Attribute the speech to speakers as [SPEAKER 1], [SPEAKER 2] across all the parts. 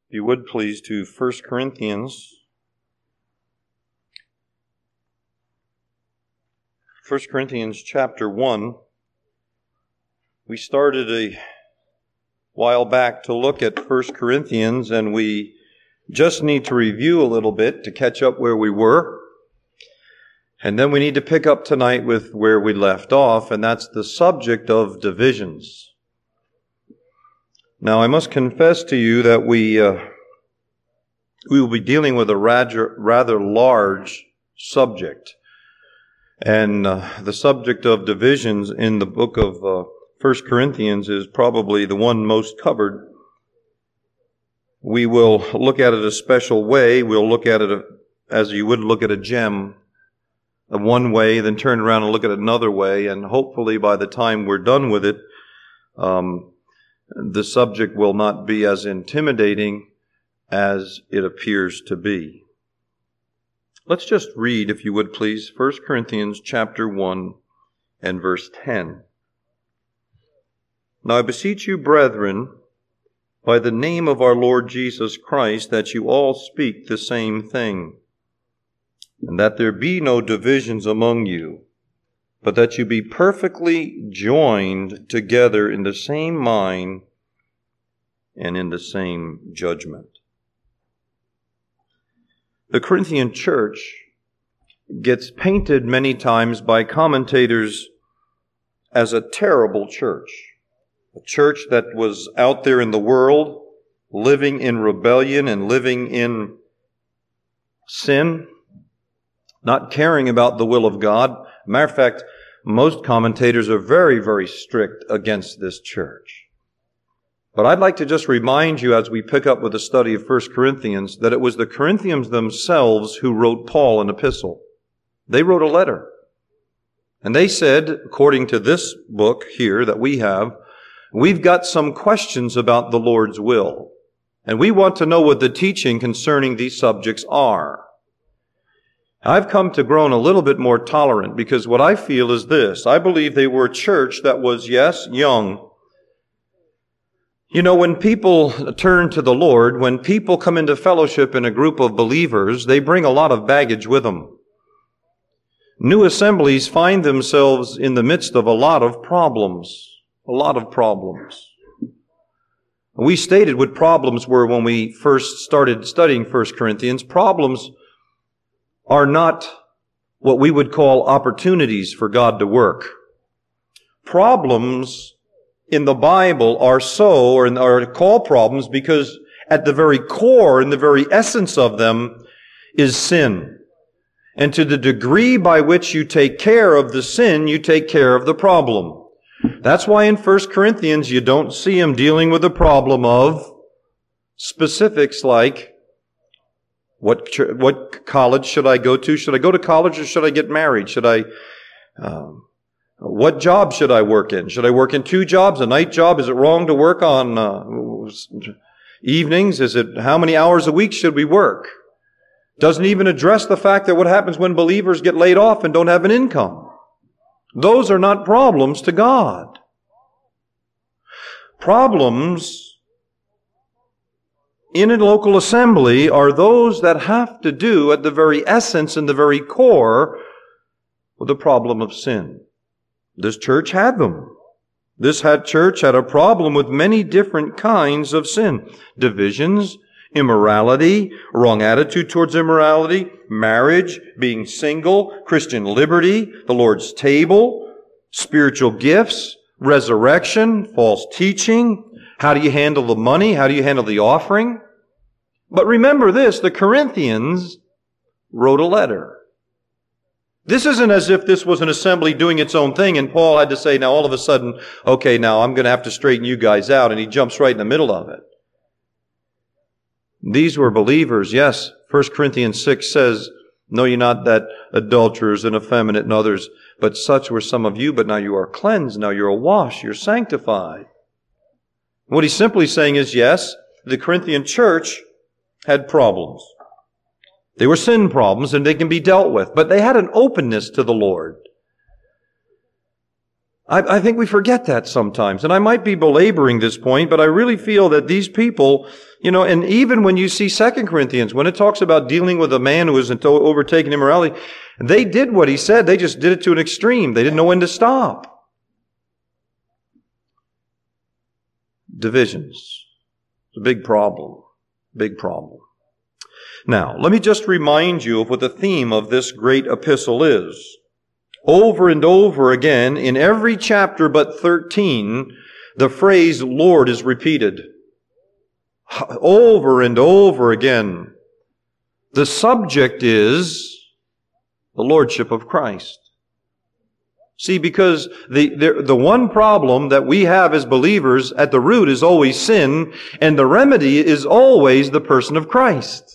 [SPEAKER 1] If you would please, to 1 Corinthians. 1 Corinthians chapter 1. We started a while back to look at 1 Corinthians, and we just need to review a little bit to catch up where we were. And then we need to pick up tonight with where we left off, and that's the subject of divisions. Now, I must confess to you that we will be dealing with a rather large subject. And the subject of divisions in the book of 1 Corinthians is probably the one most covered. We will look at it a special way. We'll look at it as you would look at a gem, one way, then turn around and look at it another way. And hopefully by the time we're done with it, the subject will not be as intimidating as it appears to be. Let's just read, if you would please, 1 Corinthians chapter 1 and verse 10. Now I beseech you, brethren, by the name of our Lord Jesus Christ, that you all speak the same thing, and that there be no divisions among you, but that you be perfectly joined together in the same mind and in the same judgment. The Corinthian church gets painted many times by commentators as a terrible church. A church that was out there in the world, living in rebellion and living in sin, not caring about the will of God. Matter of fact, most commentators are very, very strict against this church. But I'd like to just remind you as we pick up with the study of 1 Corinthians that it was the Corinthians themselves who wrote Paul an epistle. They wrote a letter. And they said, according to this book here that we have, we've got some questions about the Lord's will. And we want to know what the teaching concerning these subjects are. I've come to grow a little bit more tolerant because what I feel is this. I believe they were a church that was, yes, young. You know, when people turn to the Lord, when people come into fellowship in a group of believers, they bring a lot of baggage with them. New assemblies find themselves in the midst of a lot of problems. A lot of problems. We stated what problems were when we first started studying 1 Corinthians. Problems are not what we would call opportunities for God to work. Problems in the Bible are called problems because at the very core and the very essence of them is sin. And to the degree by which you take care of the sin, you take care of the problem. That's why in 1 Corinthians you don't see him dealing with the problem of specifics like what college should I go to? Should I go to college or should I get married? What job should I work in? Should I work in 2 jobs? A night job? Is it wrong to work on evenings? How many hours a week should we work? Doesn't even address the fact that what happens when believers get laid off and don't have an income. Those are not problems to God. Problems in a local assembly are those that have to do at the very essence and the very core with the problem of sin. This church had them. This church had a problem with many different kinds of sin. Divisions, immorality, wrong attitude towards immorality, marriage, being single, Christian liberty, the Lord's table, spiritual gifts, resurrection, false teaching. How do you handle the money? How do you handle the offering? But remember this, the Corinthians wrote a letter. This isn't as if this was an assembly doing its own thing and Paul had to say, now all of a sudden, okay, now I'm going to have to straighten you guys out, and he jumps right in the middle of it. These were believers, yes. 1 Corinthians 6 says, know ye not that adulterers and effeminate and others, but such were some of you, but now you are cleansed, now you're washed, you're sanctified. What he's simply saying is, yes, the Corinthian church had problems. They were sin problems and they can be dealt with, but they had an openness to the Lord. I think we forget that sometimes. And I might be belaboring this point, but I really feel that these people, and even when you see 2 Corinthians, when it talks about dealing with a man who is overtaken immorality, they did what he said. They just did it to an extreme. They didn't know when to stop. Divisions. It's a big problem. Big problem. Now, let me just remind you of what the theme of this great epistle is. Over and over again, in every chapter but 13, the phrase Lord is repeated. Over and over again. The subject is the Lordship of Christ. See, because the one problem that we have as believers at the root is always sin, and the remedy is always the person of Christ.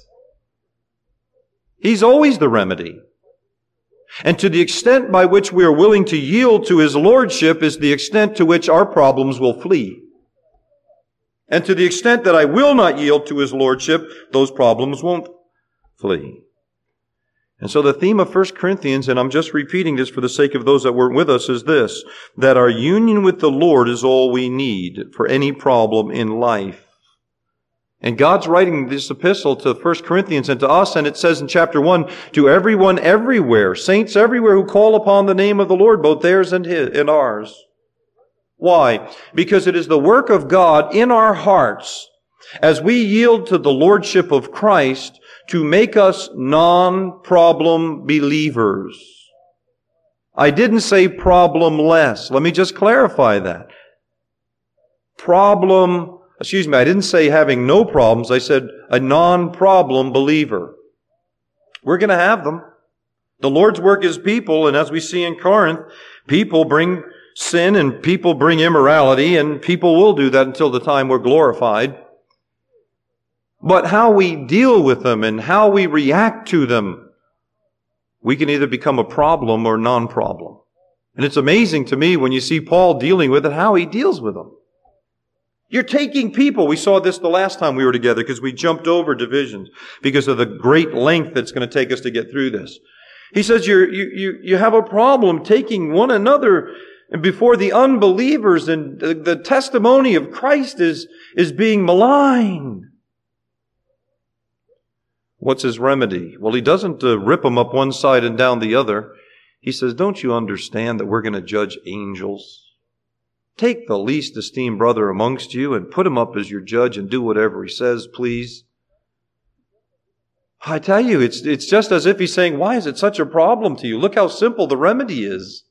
[SPEAKER 1] He's always the remedy. And to the extent by which we are willing to yield to His Lordship is the extent to which our problems will flee. And to the extent that I will not yield to His Lordship, those problems won't flee. And so the theme of 1 Corinthians, and I'm just repeating this for the sake of those that weren't with us, is this, that our union with the Lord is all we need for any problem in life. And God's writing this epistle to 1 Corinthians and to us, and it says in chapter 1, to everyone everywhere, saints everywhere who call upon the name of the Lord, both theirs and ours. Why? Because it is the work of God in our hearts, as we yield to the Lordship of Christ, to make us non-problem believers. I didn't say problemless. Let me just clarify that. I didn't say having no problems. I said a non-problem believer. We're going to have them. The Lord's work is people, and as we see in Corinth, people bring sin and people bring immorality, and people will do that until the time we're glorified. But how we deal with them and how we react to them, we can either become a problem or non-problem. And it's amazing to me when you see Paul dealing with it, how he deals with them. You're taking people. We saw this the last time we were together because we jumped over divisions because of the great length that's going to take us to get through this. He says you have a problem taking one another before the unbelievers, and the testimony of Christ is being maligned. What's his remedy? Well, he doesn't rip them up one side and down the other. He says, don't you understand that we're going to judge angels? Take the least esteemed brother amongst you and put him up as your judge and do whatever he says, please. I tell you, it's just as if he's saying, why is it such a problem to you? Look how simple the remedy is.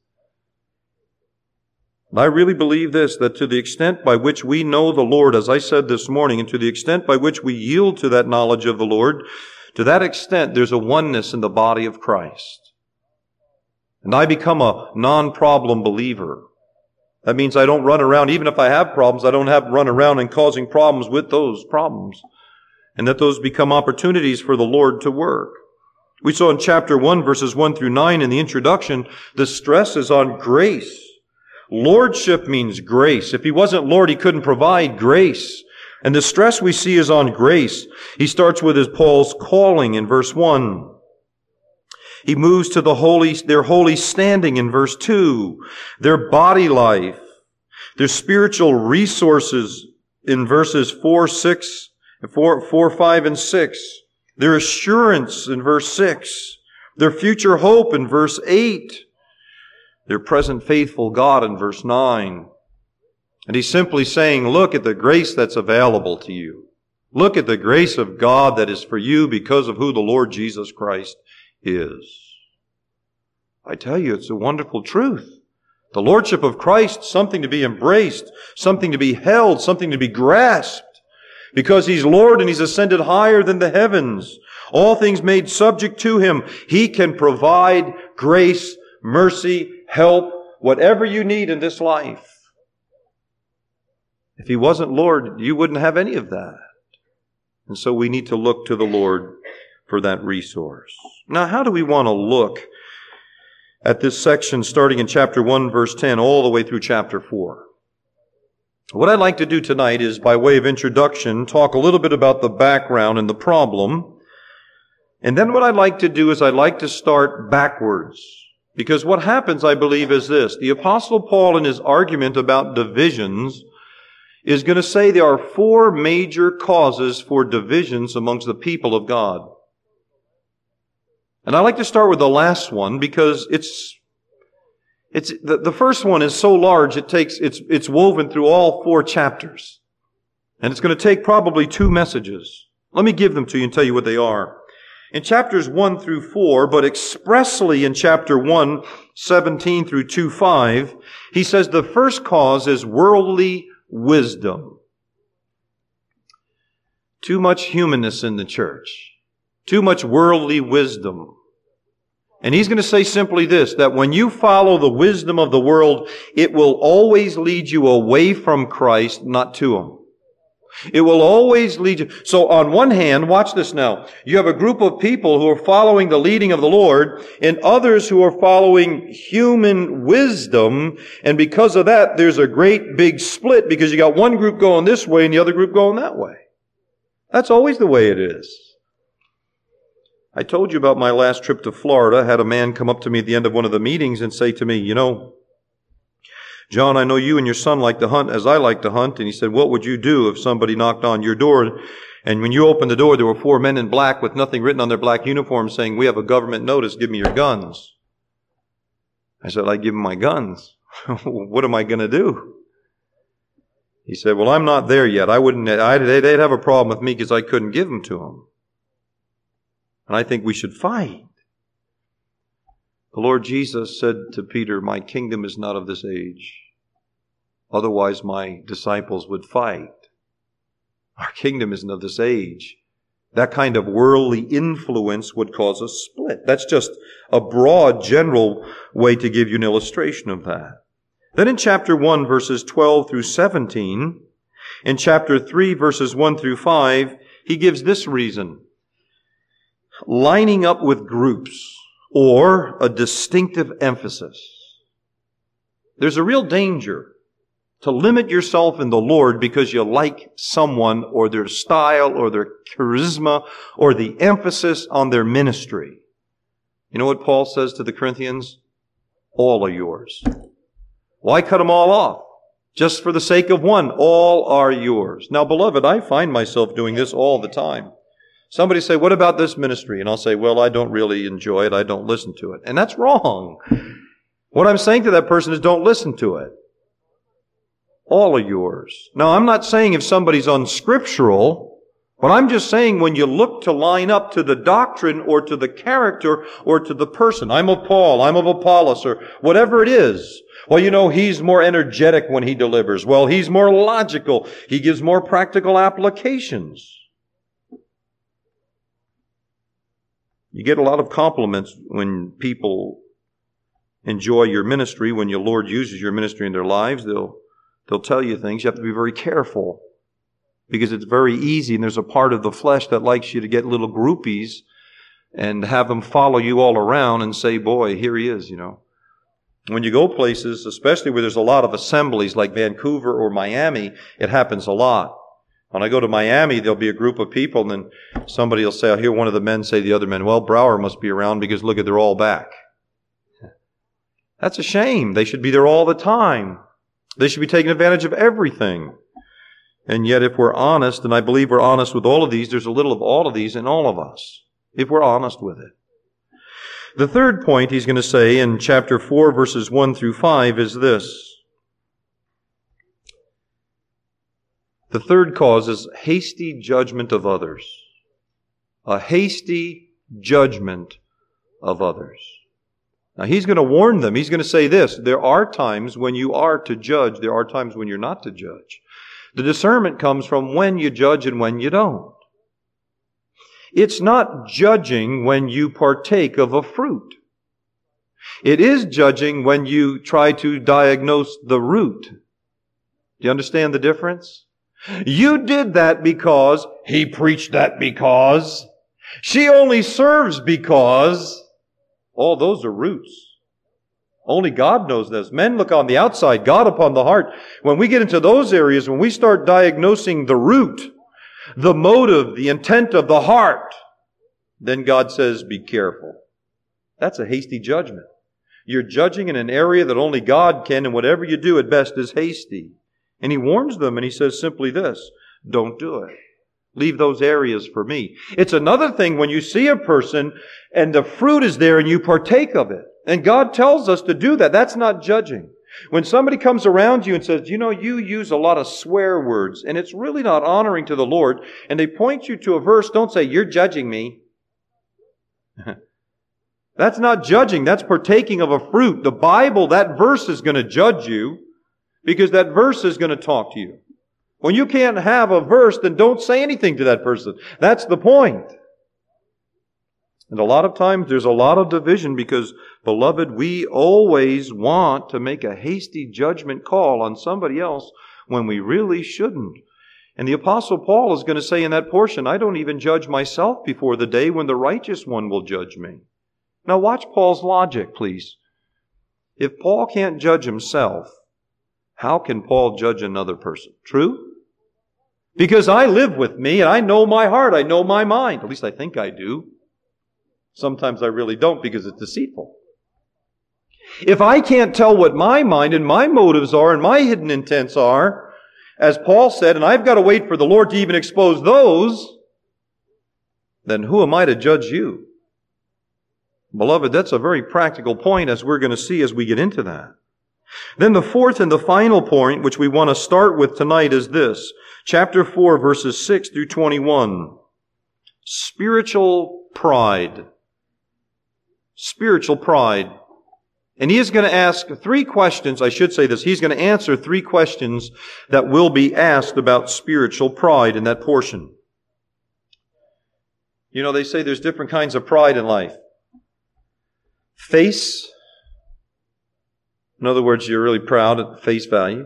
[SPEAKER 1] I really believe this, that to the extent by which we know the Lord, as I said this morning, and to the extent by which we yield to that knowledge of the Lord, to that extent there's a oneness in the body of Christ. And I become a non-problem believer. That means I don't run around, even if I have problems, I don't have to run around and causing problems with those problems. And that those become opportunities for the Lord to work. We saw in chapter 1, verses 1 through 9 in the introduction, the stress is on grace. Lordship means grace. If He wasn't Lord, He couldn't provide grace. And the stress we see is on grace. He starts with Paul's calling in verse 1. He moves to their holy standing in verse 2, their body life, their spiritual resources in verses 4, 5, and 6, their assurance in verse 6, their future hope in verse 8, their present faithful God in verse 9. And he's simply saying, look at the grace that's available to you. Look at the grace of God that is for you because of who the Lord Jesus Christ is. I tell you, it's a wonderful truth. The Lordship of Christ, something to be embraced, something to be held, something to be grasped. Because He's Lord and He's ascended higher than the heavens. All things made subject to Him. He can provide grace, mercy, help, whatever you need in this life. If He wasn't Lord, you wouldn't have any of that. And so we need to look to the Lord for that resource. Now, how do we want to look at this section starting in chapter 1, verse 10, all the way through chapter 4? What I'd like to do tonight is, by way of introduction, talk a little bit about the background and the problem. And then what I'd like to do is I'd like to start backwards. Because what happens, I believe, is this. The Apostle Paul, in his argument about divisions, is going to say there are 4 major causes for divisions amongst the people of God. And I like to start with the last one because the first one is so large it's woven through all 4 chapters. And it's going to take probably 2 messages. Let me give them to you and tell you what they are. In chapters 1 through 4, but expressly in chapter 1, 17 through 2:5, he says the first cause is worldly wisdom. Too much humanness in the church. Too much worldly wisdom. And he's going to say simply this, that when you follow the wisdom of the world, it will always lead you away from Christ, not to Him. It will always lead you. So on one hand, watch this now. You have a group of people who are following the leading of the Lord and others who are following human wisdom. And because of that, there's a great big split because you got one group going this way and the other group going that way. That's always the way it is. I told you about my last trip to Florida. I had a man come up to me at the end of one of the meetings and say to me, you know, John, I know you and your son like to hunt as I like to hunt. And he said, what would you do if somebody knocked on your door? And when you opened the door, there were 4 men in black with nothing written on their black uniforms saying, we have a government notice, give me your guns. I said, I'd give them my guns. What am I going to do? He said, well, I'm not there yet. They'd have a problem with me because I couldn't give them to them. And I think we should fight. The Lord Jesus said to Peter, my kingdom is not of this age. Otherwise my disciples would fight. Our kingdom isn't of this age. That kind of worldly influence would cause a split. That's just a broad, general way to give you an illustration of that. Then in chapter 1, verses 12 through 17, in chapter 3, verses 1 through 5, he gives this reason. Lining up with groups or a distinctive emphasis. There's a real danger to limit yourself in the Lord because you like someone or their style or their charisma or the emphasis on their ministry. You know what Paul says to the Corinthians? All are yours. Why cut them all off? Just for the sake of one, all are yours. Now, beloved, I find myself doing this all the time. Somebody say, what about this ministry? And I'll say, well, I don't really enjoy it. I don't listen to it. And that's wrong. What I'm saying to that person is don't listen to it. All are yours. Now, I'm not saying if somebody's unscriptural, but I'm just saying when you look to line up to the doctrine or to the character or to the person. I'm of Paul, I'm of Apollos, or whatever it is. Well, you know, he's more energetic when he delivers. Well, he's more logical. He gives more practical applications. You get a lot of compliments when people enjoy your ministry, when your Lord uses your ministry in their lives. They'll tell you things. You have to be very careful because it's very easy and there's a part of the flesh that likes you to get little groupies and have them follow you all around and say, boy, here he is, you know. When you go places, especially where there's a lot of assemblies like Vancouver or Miami, it happens a lot. When I go to Miami, there'll be a group of people, and then somebody will say, I'll hear one of the men say to the other men, well, Brower must be around because look, they're all back. That's a shame. They should be there all the time. They should be taking advantage of everything. And yet, if we're honest, and I believe we're honest with all of these, there's a little of all of these in all of us, if we're honest with it. The third point he's going to say in chapter 4, verses 1 through 5 is this. The third cause is hasty judgment of others. A hasty judgment of others. Now he's going to warn them. He's going to say this. There are times when you are to judge. There are times when you're not to judge. The discernment comes from when you judge and when you don't. It's not judging when you partake of a fruit. It is judging when you try to diagnose the root. Do you understand the difference? You did that because he preached that because she only serves because all those are roots. Only God knows this. Men look on the outside, God upon the heart. When we get into those areas, when we start diagnosing the root, the motive, the intent of the heart, then God says, be careful. That's a hasty judgment. You're judging in an area that only God can, and whatever you do at best is hasty. And he warns them, and he says simply this, don't do it. Leave those areas for me. It's another thing when you see a person and the fruit is there and you partake of it. And God tells us to do that. That's not judging. When somebody comes around you and says, you use a lot of swear words and it's really not honoring to the Lord, and they point you to a verse, don't say, you're judging me. That's not judging. That's partaking of a fruit. The Bible, that verse is going to judge you because that verse is going to talk to you. When you can't have a verse, then don't say anything to that person. That's the point. And a lot of times there's a lot of division because, beloved, we always want to make a hasty judgment call on somebody else when we really shouldn't. And the Apostle Paul is going to say in that portion, I don't even judge myself before the day when the righteous one will judge me. Now watch Paul's logic, please. If Paul can't judge himself, how can Paul judge another person? True? Because I live with me and I know my heart, I know my mind. At least I think I do. Sometimes I really don't because it's deceitful. If I can't tell what my mind and my motives are and my hidden intents are, as Paul said, and I've got to wait for the Lord to even expose those, then who am I to judge you? Beloved, that's a very practical point as we're going to see as we get into that. Then the fourth and the final point, which we want to start with tonight, is this. Chapter 4, verses 6 through 21. Spiritual pride. Spiritual pride. And he is going to ask three questions. I should say this. He's going to answer three questions that will be asked about spiritual pride in that portion. They say there's different kinds of pride in life. Face. In other words, you're really proud at face value.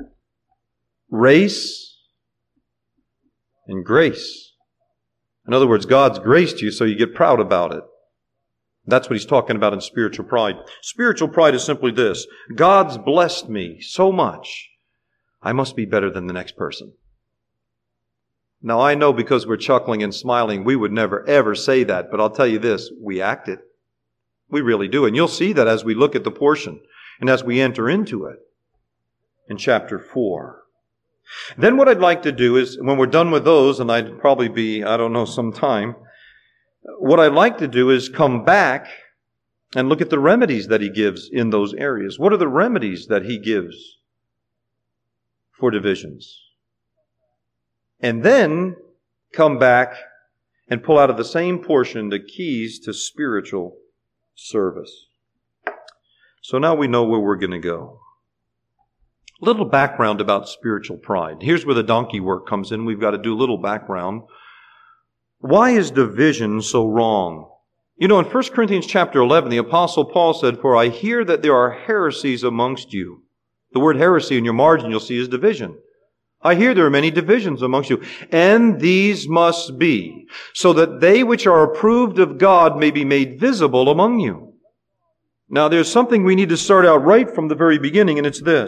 [SPEAKER 1] Race. And grace. In other words, God's graced you, so you get proud about it. That's what he's talking about in spiritual pride. Spiritual pride is simply this. God's blessed me so much, I must be better than the next person. Now, I know because we're chuckling and smiling, we would never ever say that, but I'll tell you this, we act it. We really do. And you'll see that as we look at the portion and as we enter into it in chapter 4. Then what I'd like to do is, when we're done with those, and I'd probably be, some time, what I'd like to do is come back and look at the remedies that he gives in those areas. What are the remedies that he gives for divisions? And then come back and pull out of the same portion the keys to spiritual service. So now we know where we're going to go. A little background about spiritual pride. Here's where the donkey work comes in. We've got to do a little background. Why is division so wrong? In 1 Corinthians chapter 11, the Apostle Paul said, for I hear that there are heresies amongst you. The word heresy in your margin you'll see is division. I hear there are many divisions amongst you, and these must be, so that they which are approved of God may be made visible among you. Now there's something we need to start out right from the very beginning, and it's this.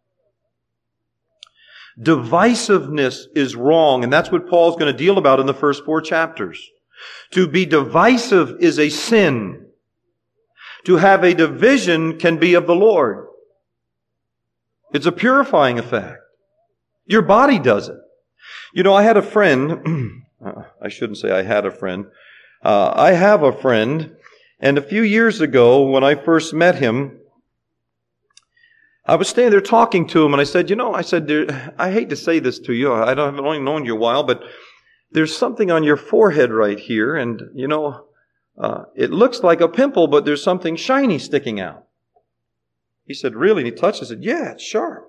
[SPEAKER 1] Divisiveness is wrong, and that's what Paul's going to deal about in the first 4 chapters. To be divisive is a sin. To have a division can be of the Lord. It's a purifying effect. Your body does it. I had a friend, I shouldn't say I had a friend. I have a friend, and a few years ago when I first met him, I was standing there talking to him, and I said, I hate to say this to you. I've only known you a while, but there's something on your forehead right here, and, it looks like a pimple, but there's something shiny sticking out. He said, really? And he touched it. I said, yeah, it's sharp.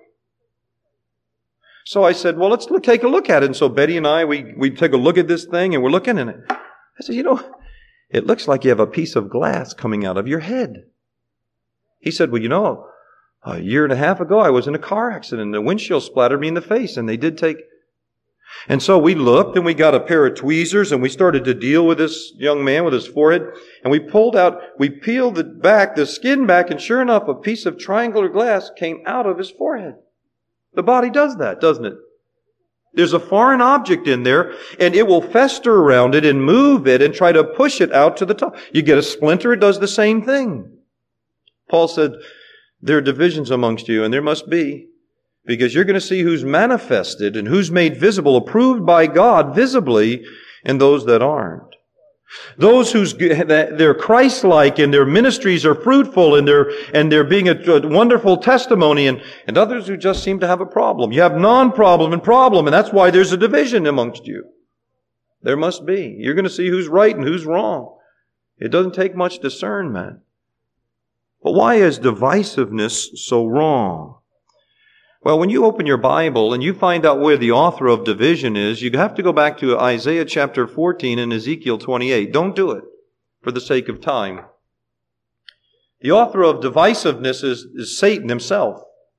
[SPEAKER 1] So I said, well, let's take a look at it. And so Betty and I, we took a look at this thing, and we're looking at it. I said, it looks like you have a piece of glass coming out of your head. He said, well, a year and a half ago, I was in a car accident, and the windshield splattered me in the face, and they did take... And so we looked, and we got a pair of tweezers, and we started to deal with this young man with his forehead, and we peeled the skin back, and sure enough, a piece of triangular glass came out of his forehead. The body does that, doesn't it? There's a foreign object in there, and it will fester around it and move it and try to push it out to the top. You get a splinter, it does the same thing. Paul said, there are divisions amongst you, and there must be, because you're going to see who's manifested and who's made visible, approved by God visibly, and those that aren't. Those they're Christ-like and their ministries are fruitful and they're being a wonderful testimony, and others who just seem to have a problem. You have non-problem and problem, and that's why there's a division amongst you. There must be. You're going to see who's right and who's wrong. It doesn't take much discernment. But why is divisiveness so wrong? Well, when you open your Bible and you find out where the author of division is, you have to go back to Isaiah chapter 14 and Ezekiel 28. Don't do it for the sake of time. The author of divisiveness is Satan himself.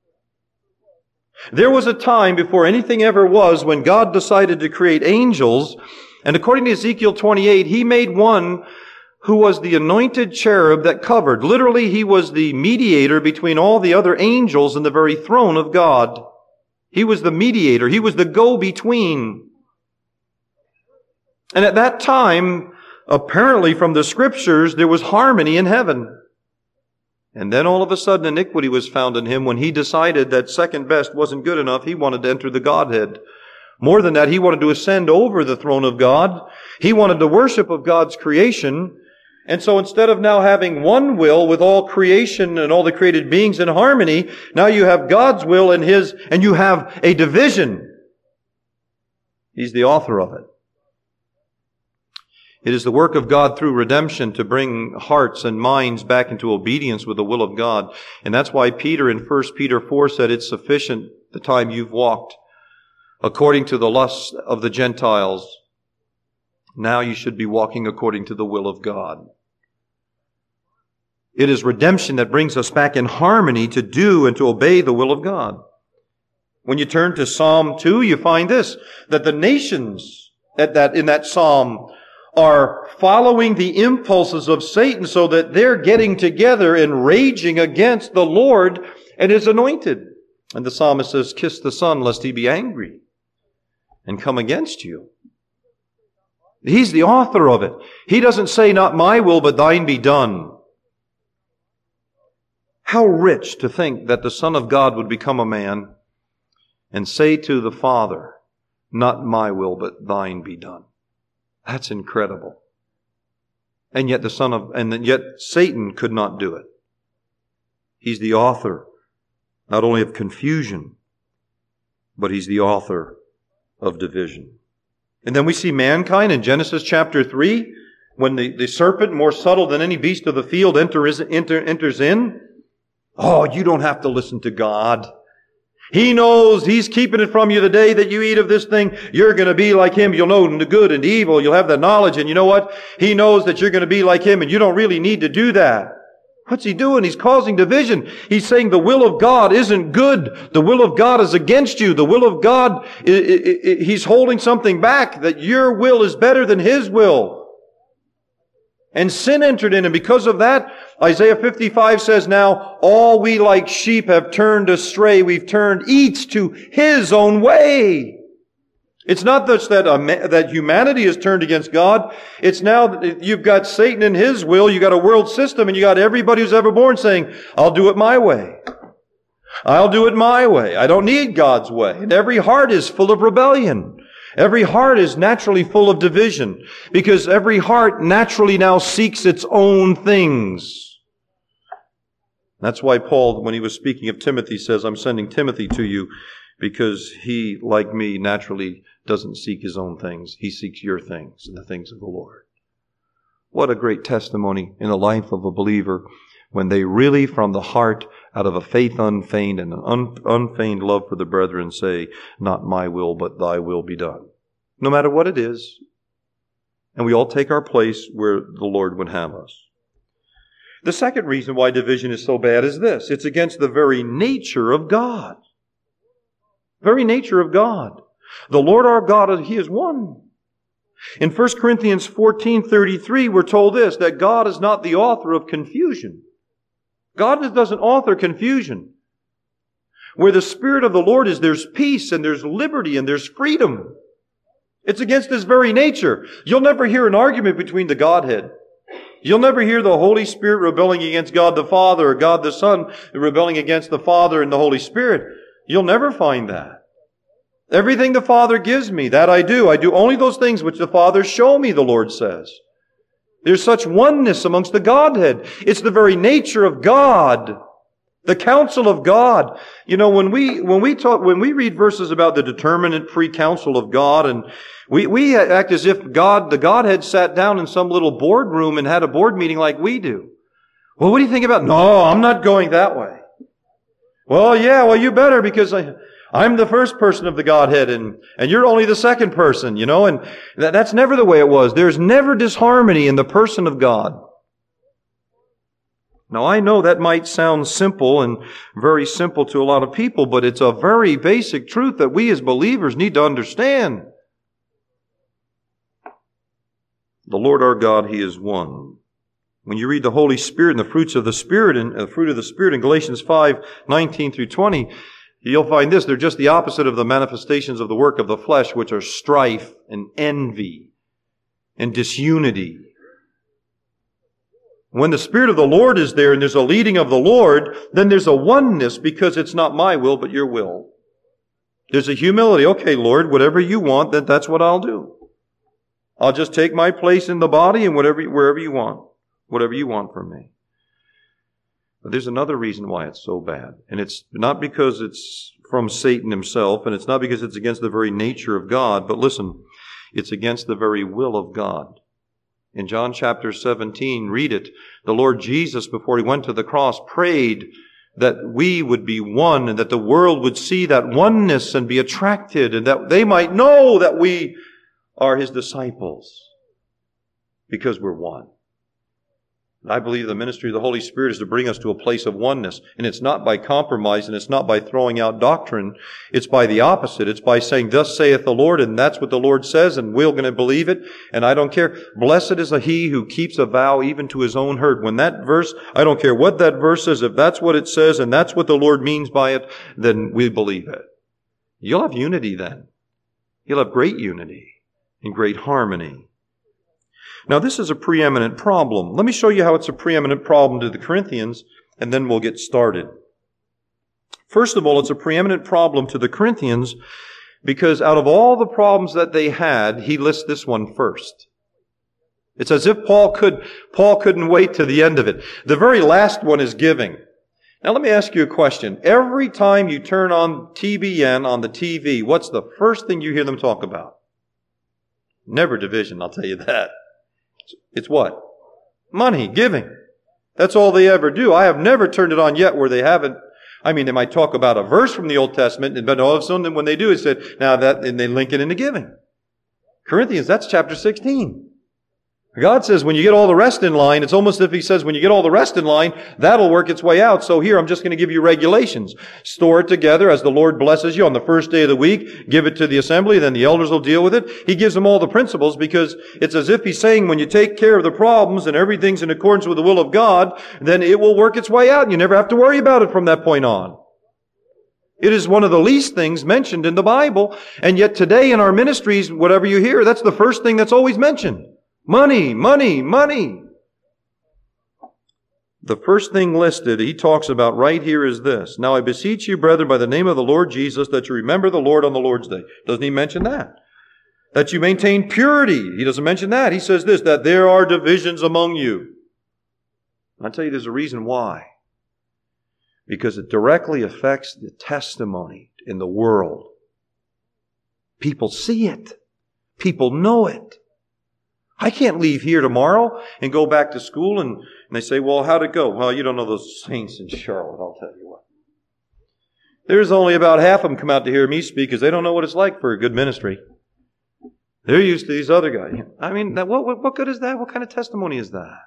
[SPEAKER 1] There was a time before anything ever was when God decided to create angels, and according to Ezekiel 28, He made one who was the anointed cherub that covered. Literally, he was the mediator between all the other angels and the very throne of God. He was the mediator. He was the go-between. And at that time, apparently from the Scriptures, there was harmony in heaven. And then all of a sudden, iniquity was found in him when he decided that second best wasn't good enough. He wanted to enter the Godhead. More than that, he wanted to ascend over the throne of God. He wanted the worship of God's creation. And so instead of now having one will with all creation and all the created beings in harmony, now you have God's will and you have a division. He's the author of it. It is the work of God through redemption to bring hearts and minds back into obedience with the will of God. And that's why Peter in 1 Peter 4 said it's sufficient the time you've walked according to the lusts of the Gentiles. Now you should be walking according to the will of God. It is redemption that brings us back in harmony to do and to obey the will of God. When you turn to Psalm 2, you find this, that the nations in that psalm are following the impulses of Satan so that they're getting together and raging against the Lord and His anointed. And the psalmist says, kiss the Son lest he be angry and come against you. He's the author of it. He doesn't say, not my will, but thine be done. How rich to think that the Son of God would become a man and say to the Father, not my will, but thine be done. That's incredible. And yet yet Satan could not do it. He's the author, not only of confusion, but he's the author of division. And then we see mankind in Genesis chapter 3, when the serpent, more subtle than any beast of the field, enters in. Oh, you don't have to listen to God. He knows He's keeping it from you the day that you eat of this thing. You're going to be like Him. You'll know the good and the evil. You'll have that knowledge. And you know what? He knows that you're going to be like Him, and you don't really need to do that. What's he doing? He's causing division. He's saying the will of God isn't good. The will of God is against you. The will of God, He's holding something back, that your will is better than His will. And sin entered in, and because of that, Isaiah 55 says, now all we like sheep have turned astray. We've turned each to his own way. It's not just that humanity is turned against God. It's now that you've got Satan and his will. You got a world system, and you got everybody who's ever born saying, I'll do it my way. I'll do it my way. I don't need God's way. And every heart is full of rebellion. Every heart is naturally full of division, because every heart naturally now seeks its own things. That's why Paul, when he was speaking of Timothy, says, I'm sending Timothy to you because he, like me, naturally doesn't seek his own things. He seeks your things and the things of the Lord. What a great testimony in the life of a believer when they really, from the heart, out of a faith unfeigned and an unfeigned love for the brethren, say, not my will, but thy will be done. No matter what it is. And we all take our place where the Lord would have us. The second reason why division is so bad is this. It's against the very nature of God. Very nature of God. The Lord our God, He is one. In 1 Corinthians 14:33, we're told this, that God is not the author of confusion. God doesn't author confusion. Where the Spirit of the Lord is, there's peace and there's liberty and there's freedom. It's against His very nature. You'll never hear an argument between the Godhead. You'll never hear the Holy Spirit rebelling against God the Father or God the Son rebelling against the Father and the Holy Spirit. You'll never find that. Everything the Father gives me, that I do. I do only those things which the Father show me, the Lord says. There's such oneness amongst the Godhead. It's the very nature of God. The counsel of God. You know, when we read verses about the determinate free counsel of God, and we act as if the Godhead sat down in some little boardroom and had a board meeting like we do. Well, what do you think about? No, I'm not going that way. Well, yeah, well, you better, because I'm the first person of the Godhead, and you're only the second person, you know, and that's never the way it was. There's never disharmony in the person of God. Now, I know that might sound simple and very simple to a lot of people, but it's a very basic truth that we as believers need to understand. The Lord our God, He is one. When you read the Holy Spirit and the fruits of the Spirit and the fruit of the Spirit in Galatians 5:19 through 20, you'll find this. They're just the opposite of the manifestations of the work of the flesh, which are strife and envy and disunity. When the Spirit of the Lord is there and there's a leading of the Lord, then there's a oneness, because it's not my will but your will. There's a humility. Okay, Lord, whatever you want, then that's what I'll do. I'll just take my place in the body and wherever you want from me. But there's another reason why it's so bad. And it's not because it's from Satan himself, and it's not because it's against the very nature of God, but listen, it's against the very will of God. In John chapter 17, read it. The Lord Jesus, before He went to the cross, prayed that we would be one, and that the world would see that oneness and be attracted, and that they might know that we are His disciples, because we're one. I believe the ministry of the Holy Spirit is to bring us to a place of oneness. And it's not by compromise, and it's not by throwing out doctrine. It's by the opposite. It's by saying, thus saith the Lord, and that's what the Lord says, and we're going to believe it, and I don't care. Blessed is he who keeps a vow even to his own hurt. When that verse, I don't care what that verse says, if that's what it says, and that's what the Lord means by it, then we believe it. You'll have unity then. You'll have great unity and great harmony. Now, this is a preeminent problem. Let me show you how it's a preeminent problem to the Corinthians, and then we'll get started. First of all, it's a preeminent problem to the Corinthians because out of all the problems that they had, he lists this one first. It's as if Paul couldn't wait to the end of it. The very last one is giving. Now, let me ask you a question. Every time you turn on TBN on the TV, what's the first thing you hear them talk about? Never division, I'll tell you that. It's what? Money, giving. That's all they ever do. I have never turned it on yet where they haven't. I mean, they might talk about a verse from the Old Testament, but all of a sudden when they do, it said, now that, and they link it into giving. Corinthians, that's chapter 16. God says when you get all the rest in line, it's almost as if He says when you get all the rest in line, that'll work its way out. So here, I'm just going to give you regulations. Store it together as the Lord blesses you on the first day of the week. Give it to the assembly, then the elders will deal with it. He gives them all the principles because it's as if He's saying when you take care of the problems and everything's in accordance with the will of God, then it will work its way out and you never have to worry about it from that point on. It is one of the least things mentioned in the Bible, and yet today in our ministries, whatever you hear, that's the first thing that's always mentioned. Money, money, money. The first thing listed he talks about right here is this. Now I beseech you, brethren, by the name of the Lord Jesus, that you remember the Lord on the Lord's day. Doesn't he mention that? That you maintain purity. He doesn't mention that. He says this, that there are divisions among you. I'll tell you there's a reason why. Because it directly affects the testimony in the world. People see it. People know it. I can't leave here tomorrow and go back to school and they say, well, how'd it go? Well, you don't know those saints in Charlotte, I'll tell you what. There's only about half of them come out to hear me speak because they don't know what it's like for a good ministry. They're used to these other guys. I mean, what good is that? What kind of testimony is that?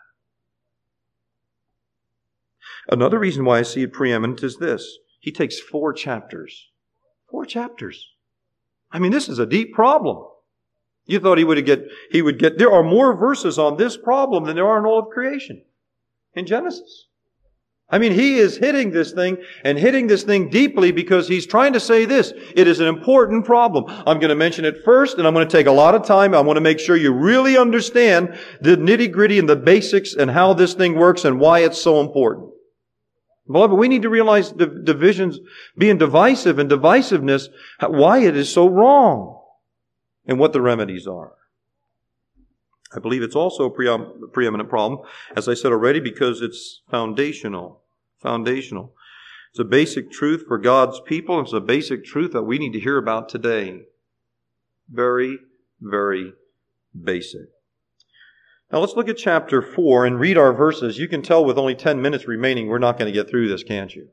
[SPEAKER 1] Another reason why I see it preeminent is this. He takes 4 chapters. 4 chapters. I mean, this is a deep problem. You thought he would get, there are more verses on this problem than there are in all of creation. In Genesis. I mean, he is hitting this thing and hitting this thing deeply because he's trying to say this. It is an important problem. I'm going to mention it first, and I'm going to take a lot of time. I want to make sure you really understand the nitty-gritty and the basics and how this thing works and why it's so important. Beloved, we need to realize divisions being divisive and divisiveness, why it is so wrong and what the remedies are. I believe it's also a preeminent problem, as I said already, because it's foundational. Foundational. It's a basic truth for God's people. It's a basic truth that we need to hear about today. Very, very basic. Now let's look at chapter 4 and read our verses. You can tell with only 10 minutes remaining, we're not going to get through this, can't you?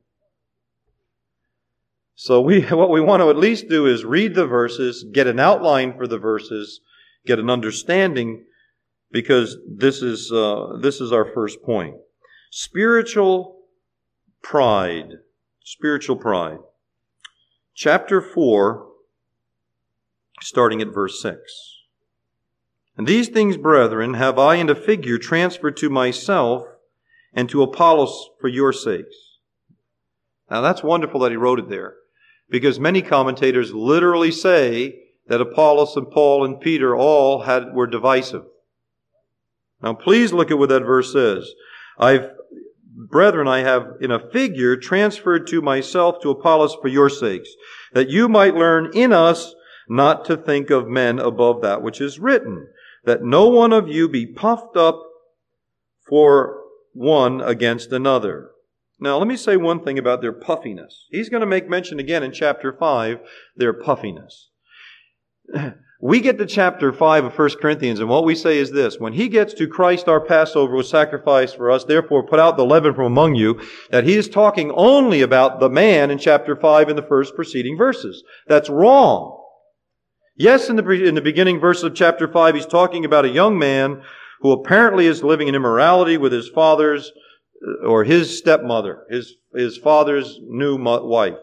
[SPEAKER 1] So what we want to at least do is read the verses, get an outline for the verses, get an understanding, because this is our first point. Spiritual pride. Spiritual pride. Chapter 4, starting at verse 6. And these things, brethren, have I in a figure transferred to myself and to Apollos for your sakes. Now that's wonderful that he wrote it there, because many commentators literally say that Apollos and Paul and Peter all were divisive. Now please look at what that verse says. Brethren, I have in a figure transferred to myself to Apollos for your sakes, that you might learn in us not to think of men above that which is written, that no one of you be puffed up for one against another. Now let me say one thing about their puffiness. He's going to make mention again in chapter 5, their puffiness. We get to chapter 5 of 1 Corinthians, and what we say is this: when he gets to Christ our Passover was sacrificed for us, therefore put out the leaven from among you, that he is talking only about the man in chapter 5 in the first preceding verses. That's wrong. Yes, in the beginning verse of chapter 5, he's talking about a young man who apparently is living in immorality with his father's, or his stepmother, his father's new wife.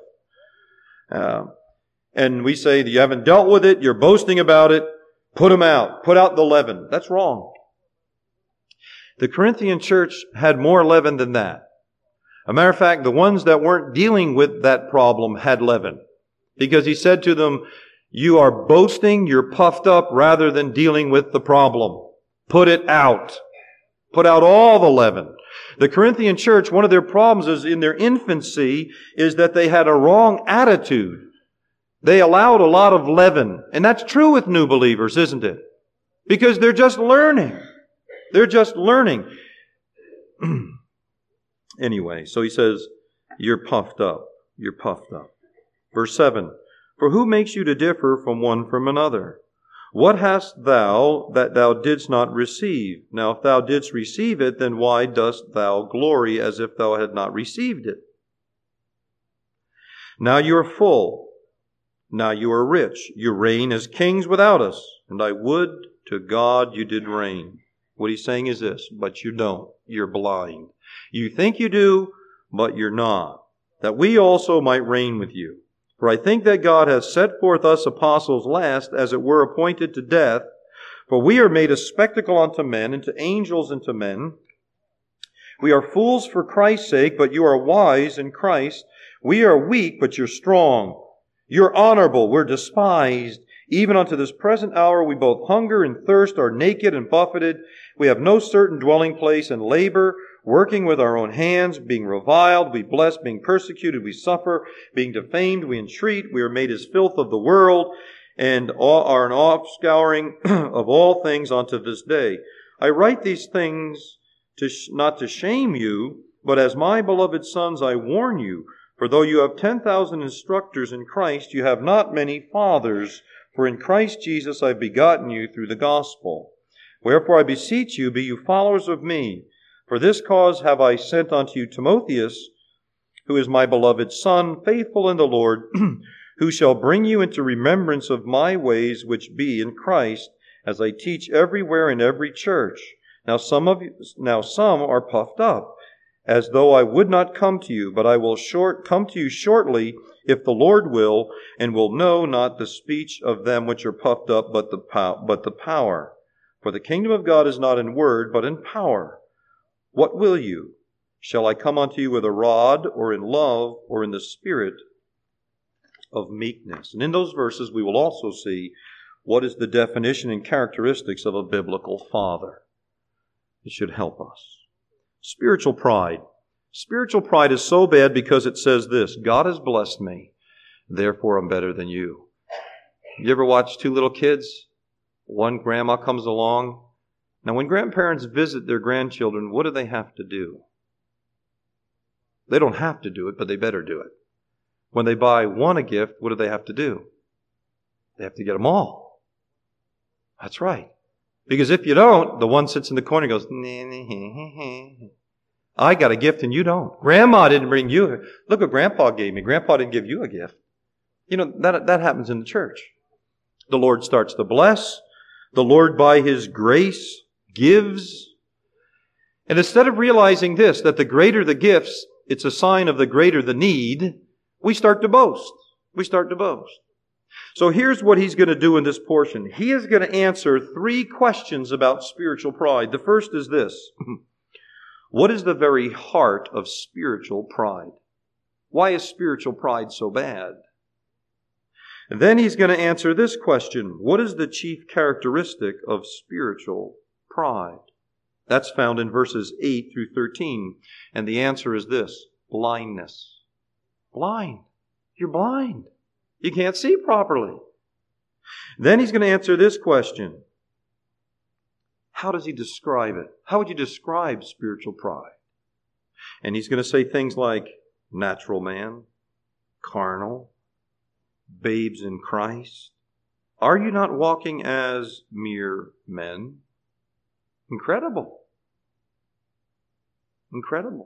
[SPEAKER 1] And we say that you haven't dealt with it, you're boasting about it, put him out. Put out the leaven. That's wrong. The Corinthian church had more leaven than that. A matter of fact, the ones that weren't dealing with that problem had leaven. Because he said to them, you are boasting, you're puffed up, rather than dealing with the problem. Put it out. Put out all the leaven. The Corinthian church, one of their problems is in their infancy is that they had a wrong attitude. They allowed a lot of leaven. And that's true with new believers, isn't it? Because they're just learning. They're just learning. Anyway, so he says, you're puffed up. You're puffed up. Verse 7. For who makes you to differ from one from another? What hast thou that thou didst not receive? Now if thou didst receive it, then why dost thou glory as if thou had not received it? Now you are full. Now you are rich. You reign as kings without us. And I would to God you did reign. What he's saying is this: but you don't. You're blind. You think you do, but you're not. That we also might reign with you. For I think that God has set forth us apostles last, as it were appointed to death. For we are made a spectacle unto men, and to angels and to men. We are fools for Christ's sake, but you are wise in Christ. We are weak, but you're strong. You're honorable, we're despised. Even unto this present hour we both hunger and thirst, are naked and buffeted. We have no certain dwelling place, and labor, working with our own hands, being reviled, we bless, being persecuted, we suffer, being defamed, we entreat. We are made as filth of the world, and are an offscouring of all things unto this day. I write these things not to shame you, but as my beloved sons I warn you. For though you have 10,000 instructors in Christ, you have not many fathers. For in Christ Jesus I have begotten you through the gospel. Wherefore I beseech you, be you followers of me. For this cause have I sent unto you Timotheus, who is my beloved son, faithful in the Lord, who shall bring you into remembrance of my ways which be in Christ, as I teach everywhere in every church. Now some are puffed up, as though I would not come to you, but I will come to you shortly, if the Lord will, and will know not the speech of them which are puffed up, but the power. For the kingdom of God is not in word, but in power. What will you? Shall I come unto you with a rod, or in love, or in the spirit of meekness? And in those verses we will also see what is the definition and characteristics of a biblical father. It should help us. Spiritual pride. Spiritual pride is so bad because it says this: God has blessed me, therefore I'm better than you. You ever watch two little kids? One grandma comes along. Now when grandparents visit their grandchildren, what do they have to do? They don't have to do it, but they better do it. When they buy one a gift, what do they have to do? They have to get them all. That's right. Because if you don't, the one sits in the corner and goes, I got a gift and you don't. Grandma didn't bring you. Look what Grandpa gave me. Grandpa didn't give you a gift. You know, that happens in the church. The Lord starts to bless. The Lord, by His grace, gives. And instead of realizing this, that the greater the gifts, it's a sign of the greater the need, we start to boast. We start to boast. So here's what He's going to do in this portion. He is going to answer 3 questions about spiritual pride. The first is this. What is the very heart of spiritual pride? Why is spiritual pride so bad? And then He's going to answer this question. What is the chief characteristic of spiritual pride? That's found in verses 8 through 13. And the answer is this: blindness. Blind. You're blind. You can't see properly. Then He's going to answer this question. How does He describe it? How would you describe spiritual pride? And He's going to say things like natural man, carnal, babes in Christ. Are you not walking as mere men? Incredible. Incredible.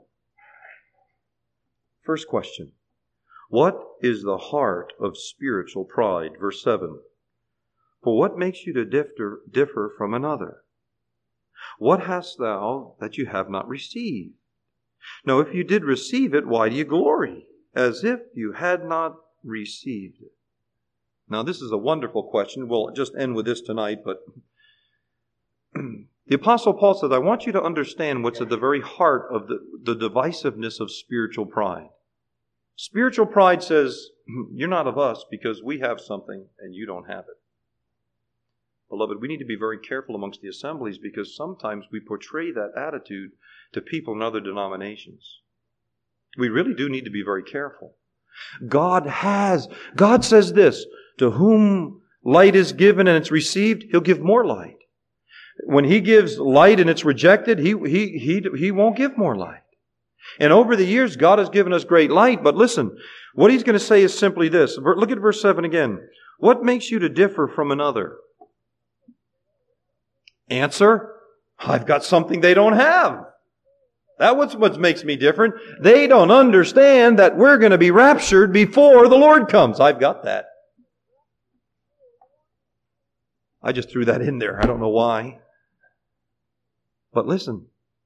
[SPEAKER 1] First question. What is the heart of spiritual pride? Verse 7. For what makes you to differ from another? What hast thou that you have not received? Now, if you did receive it, why do you glory, as if you had not received it? Now, this is a wonderful question. We'll just end with this tonight, but the Apostle Paul says, I want you to understand what's at the very heart of the divisiveness of spiritual pride. Spiritual pride says, you're not of us because we have something and you don't have it. Beloved, we need to be very careful amongst the assemblies because sometimes we portray that attitude to people in other denominations. We really do need to be very careful. God says this, to whom light is given and it's received, He'll give more light. When He gives light and it's rejected, He won't give more light. And over the years, God has given us great light. But listen, what He's going to say is simply this. Look at verse 7 again. What makes you to differ from another? Answer, I've got something they don't have. That's what makes me different. They don't understand that we're going to be raptured before the Lord comes. I've got that. I just threw that in there. I don't know why. But listen,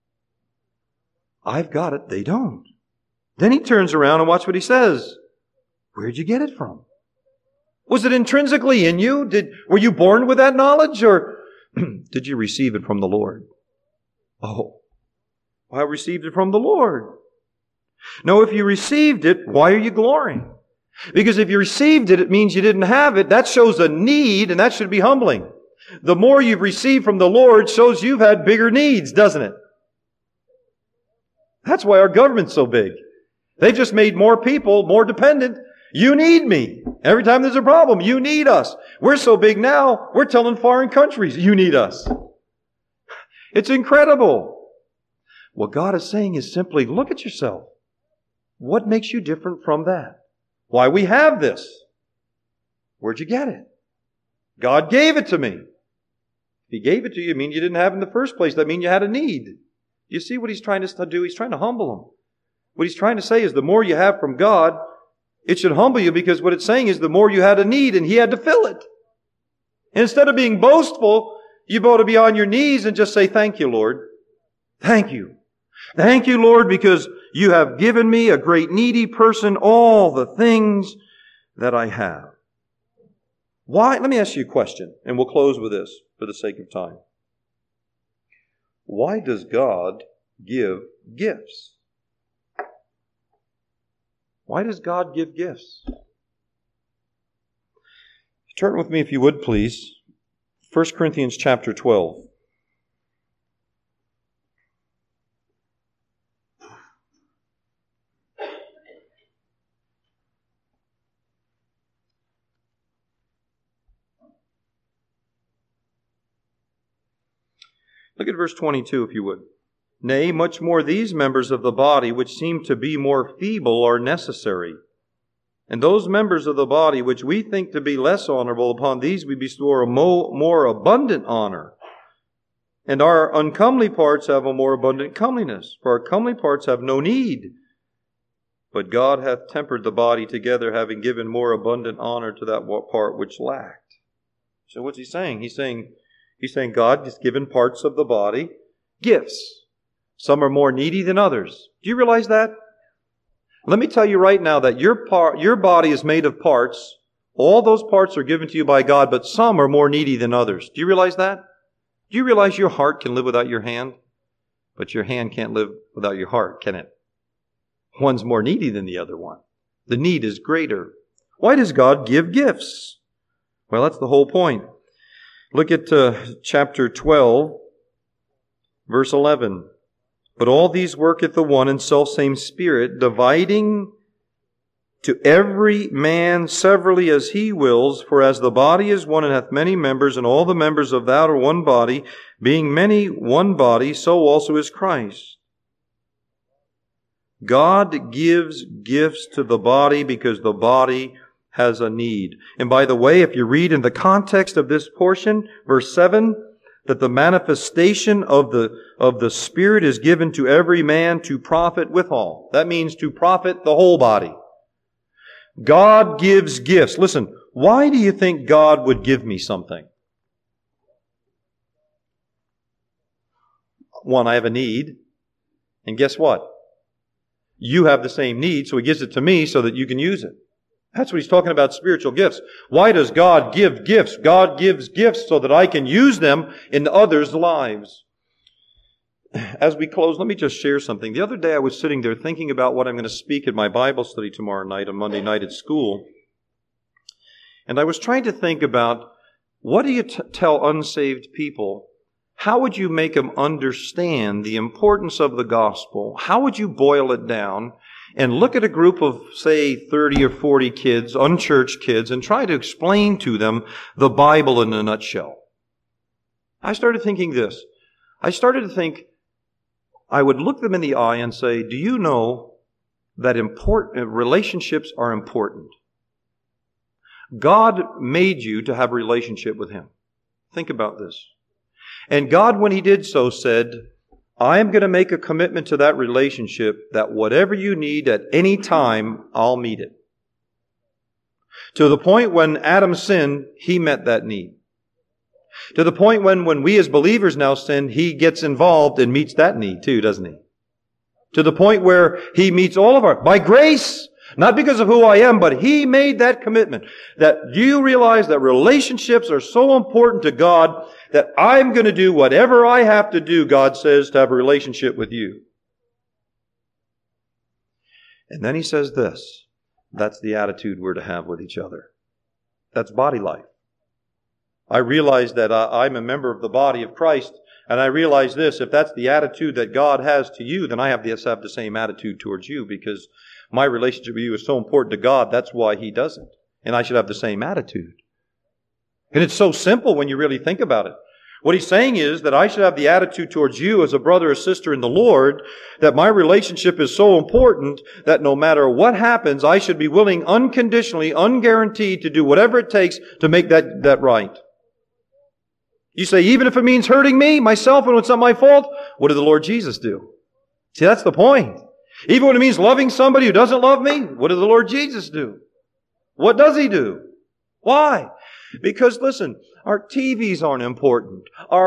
[SPEAKER 1] I've got it. They don't. Then he turns around and watch what he says. Where'd you get it from? Was it intrinsically in you? Were you born with that knowledge, or did you receive it from the Lord? Oh, I received it from the Lord. No, if you received it, why are you glorying? Because if you received it, it means you didn't have it. That shows a need, and that should be humbling. The more you've received from the Lord shows you've had bigger needs, doesn't it? That's why our government's so big. They've just made more people more dependent. You need me. Every time there's a problem, you need us. We're so big now, we're telling foreign countries, you need us. It's incredible. What God is saying is simply, look at yourself. What makes you different from that? Why we have this? Where'd you get it? God gave it to me. If He gave it to you, it means you didn't have it in the first place. That means you had a need. You see what He's trying to do? He's trying to humble them. What He's trying to say is the more you have from God, it should humble you, because what it's saying is the more you had a need and He had to fill it. And instead of being boastful, you ought to be on your knees and just say, thank you, Lord. Thank you. Thank you, Lord, because you have given me, a great needy person, all the things that I have. Why? Let me ask you a question, and we'll close with this for the sake of time. Why does God give gifts? Why does God give gifts? Turn with me, if you would, please. 1 Corinthians chapter 12. Look at verse 22, if you would. Nay, much more these members of the body, which seem to be more feeble, are necessary. And those members of the body which we think to be less honorable, upon these we bestow a more abundant honor. And our uncomely parts have a more abundant comeliness, for our comely parts have no need. But God hath tempered the body together, having given more abundant honor to that part which lacked. So what's he saying? He's saying God has given parts of the body gifts. Some are more needy than others. Do you realize that? Let me tell you right now that your body is made of parts. All those parts are given to you by God, but some are more needy than others. Do you realize that? Do you realize your heart can live without your hand? But your hand can't live without your heart, can it? One's more needy than the other one. The need is greater. Why does God give gifts? Well, that's the whole point. Look at chapter 12, verse 11. But all these worketh the one and selfsame Spirit, dividing to every man severally as he wills. For as the body is one and hath many members, and all the members of that are one body, being many one body, so also is Christ. God gives gifts to the body because the body has a need. And by the way, if you read in the context of this portion, verse 7, that the manifestation of the Spirit is given to every man to profit withal. That means to profit the whole body. God gives gifts. Listen, why do you think God would give me something? One, I have a need. And guess what? You have the same need, so He gives it to me so that you can use it. That's what He's talking about, spiritual gifts. Why does God give gifts? God gives gifts so that I can use them in others' lives. As we close, let me just share something. The other day I was sitting there thinking about what I'm going to speak at my Bible study tomorrow night, on Monday night at school. And I was trying to think about, what do you tell unsaved people? How would you make them understand the importance of the gospel? How would you boil it down? And look at a group of, say, 30 or 40 kids, unchurched kids, and try to explain to them the Bible in a nutshell. I started thinking this. I started to think, I would look them in the eye and say, do you know that relationships are important? God made you to have a relationship with Him. Think about this. And God, when He did so, said, I am going to make a commitment to that relationship that whatever you need at any time, I'll meet it. To the point when Adam sinned, He met that need. To the point when we as believers now sin, He gets involved and meets that need too, doesn't He? To the point where He meets all of by grace, not because of who I am, but He made that commitment. That you realize that relationships are so important to God that I'm going to do whatever I have to do, God says, to have a relationship with you. And then He says this, that's the attitude we're to have with each other. That's body life. I realize that I'm a member of the body of Christ, and I realize this, if that's the attitude that God has to you, then I have to have the same attitude towards you, because my relationship with you is so important to God, that's why He doesn't. And I should have the same attitude. And it's so simple when you really think about it. What He's saying is that I should have the attitude towards you as a brother or sister in the Lord, that my relationship is so important that no matter what happens, I should be willing unconditionally, unguaranteed to do whatever it takes to make that right. You say, even if it means hurting me, myself, and it's not my fault, what did the Lord Jesus do? See, that's the point. Even when it means loving somebody who doesn't love me, what did the Lord Jesus do? What does He do? Why? Because listen, our TVs aren't important.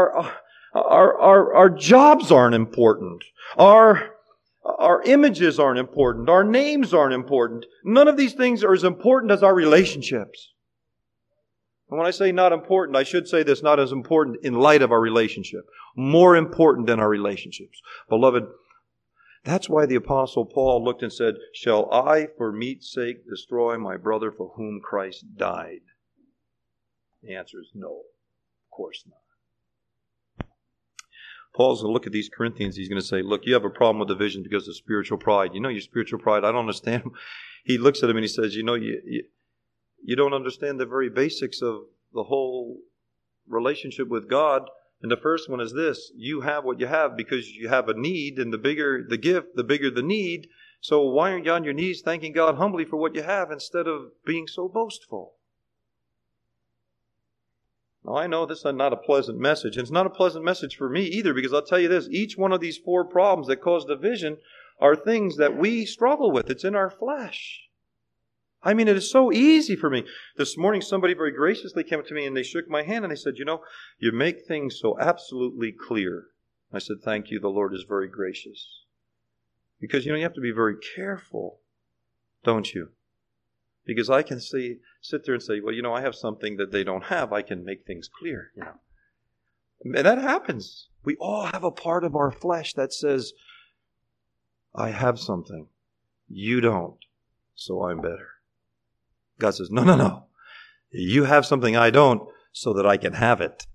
[SPEAKER 1] Our jobs aren't important. Our images aren't important. Our names aren't important. None of these things are as important as our relationships. And when I say not important, I should say this, not as important in light of our relationship. More important than our relationships. Beloved, That's why the Apostle Paul looked and said, shall I for meat's sake destroy my brother for whom Christ died? The answer is no, of course not. Paul's going to look at these Corinthians. He's going to say, look, you have a problem with division because of spiritual pride. You know your spiritual pride. I don't understand. He looks at him and he says, you know, you don't understand the very basics of the whole relationship with God. And the first one is this: you have what you have because you have a need, and the bigger the gift, the bigger the need. So why aren't you on your knees thanking God humbly for what you have instead of being so boastful? Now, I know this is not a pleasant message, and it's not a pleasant message for me either, because I'll tell you this: each one of these 4 problems that cause division are things that we struggle with. It's in our flesh. I mean, it is so easy for me. This morning, somebody very graciously came up to me and they shook my hand and they said, you know, you make things so absolutely clear. I said, thank you. The Lord is very gracious. Because, you know, you have to be very careful, don't you? Because I can sit there and say, well, you know, I have something that they don't have. I can make things clear, you know. And that happens. We all have a part of our flesh that says, I have something. You don't. So I'm better. God says, no. You have something I don't, so that I can have it.